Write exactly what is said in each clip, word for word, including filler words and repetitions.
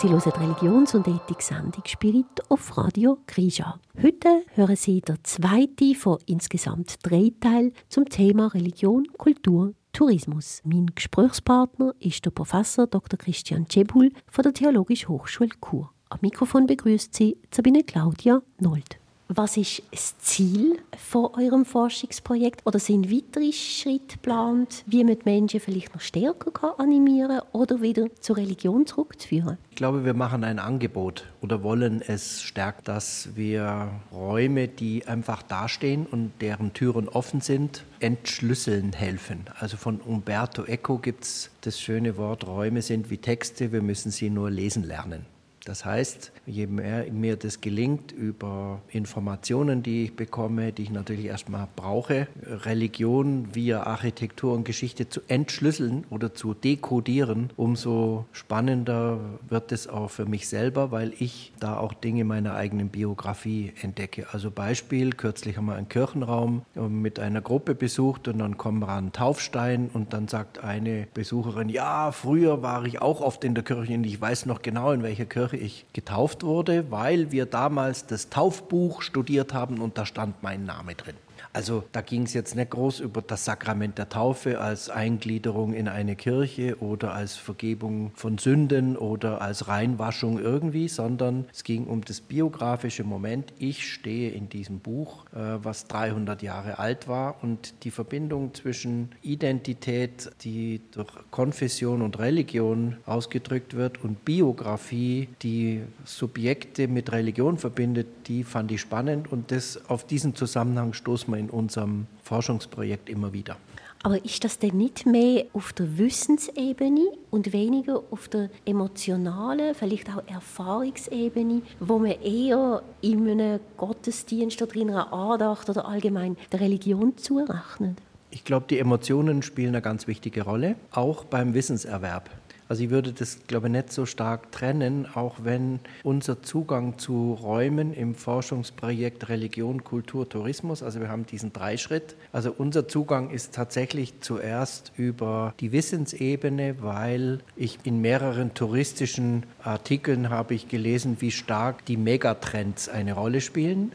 Sie hören die Religions- und Ethik-Sendung «Spirit» auf Radio Grisha. Heute hören Sie den zweiten von insgesamt drei Teilen zum Thema Religion, Kultur, Tourismus. Mein Gesprächspartner ist der Professor Doktor Christian Tschebul von der Theologischen Hochschule Chur. Am Mikrofon begrüßt Sie Sabine Claudia Nold. Was ist das Ziel von eurem Forschungsprojekt? Oder sind weitere Schritte geplant, wie man die Menschen vielleicht noch stärker animieren kann oder wieder zur Religion zurückzuführen? Ich glaube, wir machen ein Angebot oder wollen es stärken, dass wir Räume, die einfach dastehen und deren Türen offen sind, entschlüsseln helfen. Also von Umberto Eco gibt es das schöne Wort, Räume sind wie Texte, wir müssen sie nur lesen lernen. Das heißt, je mehr mir das gelingt über Informationen, die ich bekomme, die ich natürlich erstmal brauche, Religion via Architektur und Geschichte zu entschlüsseln oder zu dekodieren, umso spannender wird es auch für mich selber, weil ich da auch Dinge meiner eigenen Biografie entdecke. Also Beispiel, kürzlich haben wir einen Kirchenraum mit einer Gruppe besucht und dann kommen wir an einen Taufstein und dann sagt eine Besucherin, ja, früher war ich auch oft in der Kirche und ich weiß noch genau, in welcher Kirche ich getauft wurde, weil wir damals das Taufbuch studiert haben und da stand mein Name drin. Also da ging es jetzt nicht groß über das Sakrament der Taufe als Eingliederung in eine Kirche oder als Vergebung von Sünden oder als Reinwaschung irgendwie, sondern es ging um das biografische Moment. Ich stehe in diesem Buch, äh, was dreihundert Jahre alt war, und die Verbindung zwischen Identität, die durch Konfession und Religion ausgedrückt wird, und Biografie, die Subjekte mit Religion verbindet, die fand ich spannend, und das, auf diesen Zusammenhang stoßen wir in unserem Forschungsprojekt immer wieder. Aber ist das denn nicht mehr auf der Wissensebene und weniger auf der emotionalen, vielleicht auch Erfahrungsebene, wo man eher in einem Gottesdienst oder in einer Andacht oder allgemein der Religion zurechnet? Ich glaube, die Emotionen spielen eine ganz wichtige Rolle, auch beim Wissenserwerb. Also ich würde das, glaube ich, nicht so stark trennen, auch wenn unser Zugang zu Räumen im Forschungsprojekt Religion, Kultur, Tourismus, also wir haben diesen Dreischritt. Also unser Zugang ist tatsächlich zuerst über die Wissensebene, weil ich in mehreren touristischen Artikeln habe ich gelesen, wie stark die Megatrends eine Rolle spielen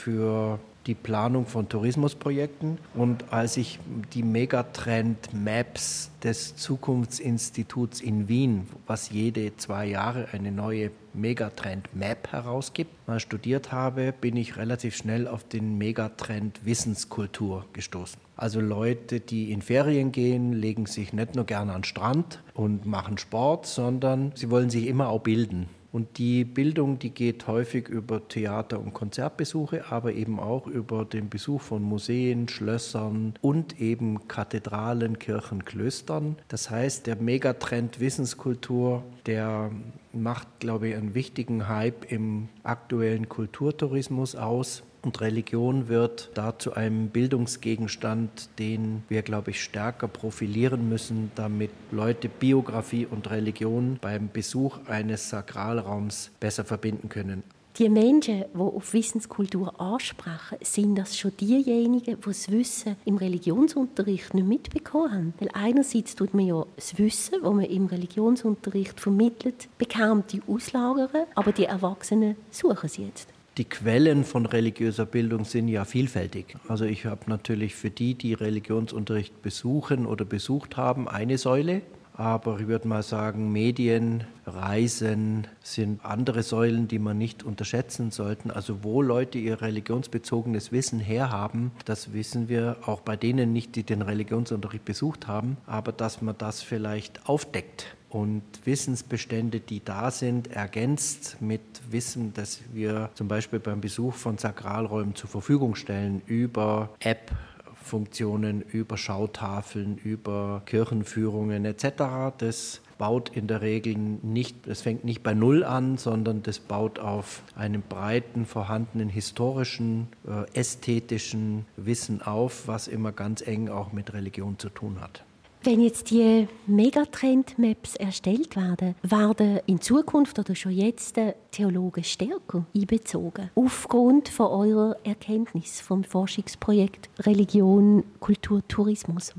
für die Planung von Tourismusprojekten. Und als ich die Megatrend-Maps des Zukunftsinstituts in Wien, was jede zwei Jahre eine neue Megatrend-Map herausgibt, mal studiert habe, bin ich relativ schnell auf den Megatrend Wissenskultur gestoßen. Also Leute, die in Ferien gehen, legen sich nicht nur gerne an den Strand und machen Sport, sondern sie wollen sich immer auch bilden. Und die Bildung, die geht häufig über Theater- und Konzertbesuche, aber eben auch über den Besuch von Museen, Schlössern und eben Kathedralen, Kirchen, Klöstern. Das heißt, der Megatrend Wissenskultur, der macht, glaube ich, einen wichtigen Hype im aktuellen Kulturtourismus aus. Und Religion wird da zu einem Bildungsgegenstand, den wir, glaube ich, stärker profilieren müssen, damit Leute Biografie und Religion beim Besuch eines Sakralraums besser verbinden können. Die Menschen, die auf Wissenskultur ansprechen, sind das schon diejenigen, die das Wissen im Religionsunterricht nicht mitbekommen haben. Weil einerseits tut man ja das Wissen, das man im Religionsunterricht vermittelt, Bekannte auslagern, aber die Erwachsenen suchen sie jetzt. Die Quellen von religiöser Bildung sind ja vielfältig. Also ich habe natürlich für die, die Religionsunterricht besuchen oder besucht haben, eine Säule. Aber ich würde mal sagen, Medien, Reisen sind andere Säulen, die man nicht unterschätzen sollten. Also wo Leute ihr religionsbezogenes Wissen herhaben, das wissen wir auch bei denen nicht, die den Religionsunterricht besucht haben. Aber dass man das vielleicht aufdeckt und Wissensbestände, die da sind, ergänzt mit Wissen, das wir zum Beispiel beim Besuch von Sakralräumen zur Verfügung stellen, über App, Funktionen, über Schautafeln, über Kirchenführungen et cetera. Das baut in der Regel nicht, es fängt nicht bei Null an, sondern das baut auf einem breiten, vorhandenen historischen, äh, ästhetischen Wissen auf, was immer ganz eng auch mit Religion zu tun hat. Wenn jetzt die Megatrend-Maps erstellt werden, werden in Zukunft oder schon jetzt Theologen stärker einbezogen, aufgrund von eurer Erkenntnis vom Forschungsprojekt Religion, Kultur, Tourismus?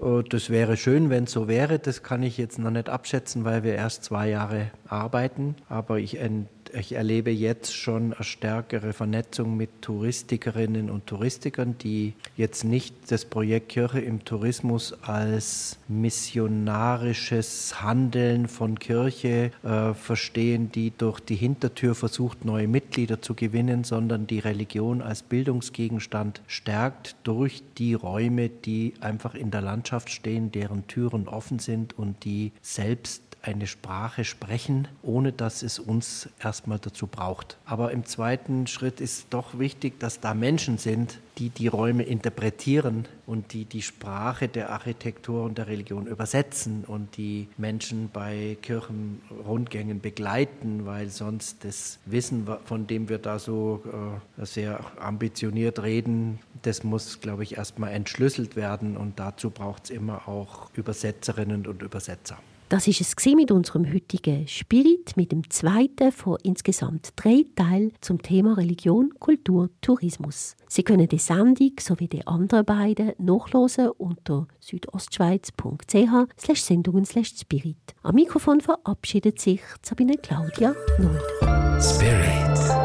Das wäre schön, wenn es so wäre. Das kann ich jetzt noch nicht abschätzen, weil wir erst zwei Jahre arbeiten. Aber ich, ent- ich erlebe jetzt schon eine stärkere Vernetzung mit Touristikerinnen und Touristikern, die jetzt nicht das Projekt Kirche im Tourismus als missionarisches Handeln von Kirche äh, verstehen, die durch die Hintertür versucht, neue Mitglieder zu gewinnen, sondern die Religion als Bildungsgegenstand stärkt durch die Räume, die einfach in der Landschaft stehen, deren Türen offen sind und die selbst eine Sprache sprechen, ohne dass es uns erstmal dazu braucht. Aber im zweiten Schritt ist doch wichtig, dass da Menschen sind, die die Räume interpretieren und die die Sprache der Architektur und der Religion übersetzen und die Menschen bei Kirchenrundgängen begleiten, weil sonst das Wissen, von dem wir da so äh, sehr ambitioniert reden, das muss, glaube ich, erstmal entschlüsselt werden und dazu braucht es immer auch Übersetzerinnen und Übersetzer. Das ist es mit unserem heutigen Spirit, mit dem zweiten von insgesamt drei Teilen zum Thema Religion, Kultur, Tourismus. Sie können die Sendung sowie die anderen beiden nachhören unter südostschweiz punkt c h slash sendungen slash spirit. Am Mikrofon verabschiedet sich Sabine Claudia Nold. Spirit.